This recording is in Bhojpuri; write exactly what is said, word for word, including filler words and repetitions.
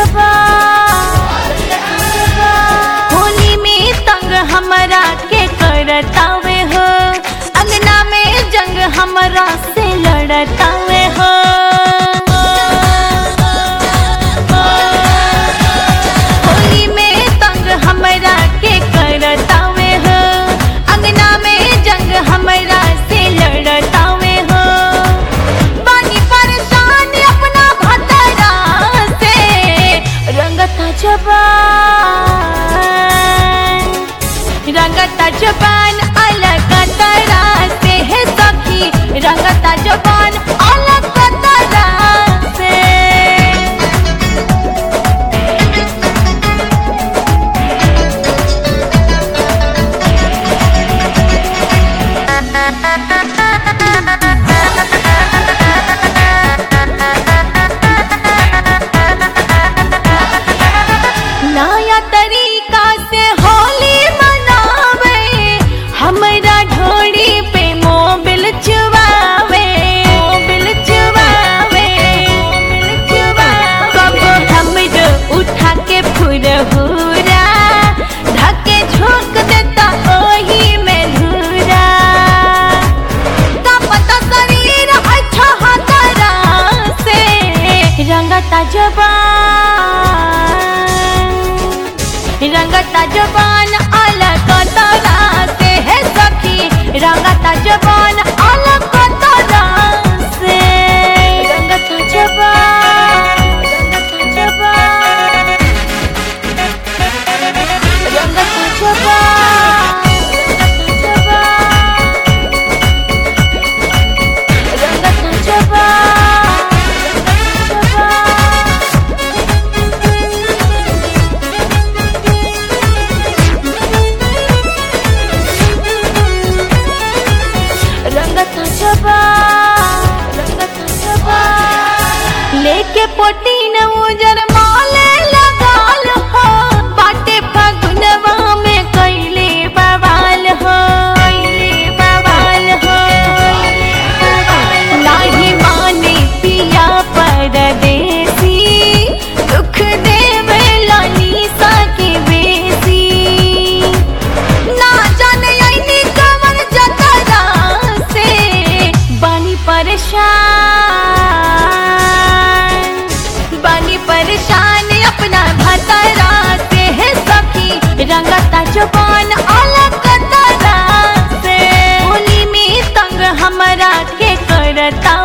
होली में तंग हमरा के करतावे हो, अंगना में जंग हमरा से लड़तावे हो। होली में तंग हमरा के करतावे हो, अंगना में जंग हमरा से लड़तावे हो। बानी परेशान अपना भतरा से, रंगता जबान रंगता जबान अलग तरह से है सखी, रंगता जबान अलग तरह से। नया तरीका से होली मनावे, हमरा ढोड़ी पे मोबिल चुबावे, मोबिल चुबावे, मोबिल चुबावे। कब हमरो उठा के फुरहुरा, धके झोंक देता ओही में धुरा। का पता शरीर अच्छा हतरा से, रंगता जबान रंगता जबान अलग तरह से है सखी, रंगता जबान अलग तरह से। रंगता जबान रंगता जबान रंगता जबान रंगता जबान रंगता जबान रंगता जबान। लेके पोटीन उजर माले लगाल हो, बाटे फगुनवा में कैले बवाल हो, कैले बवाल हो। नाही माने पिया परदेसी, दुख देवे लालिसा के बेसी। ना जाने आईनी कमर जतरा से, बानी परेशान बानी परेशान अपना भतरा से है सखी, रंगता जबान अलग तरह से। होली में तंग हमरा के करता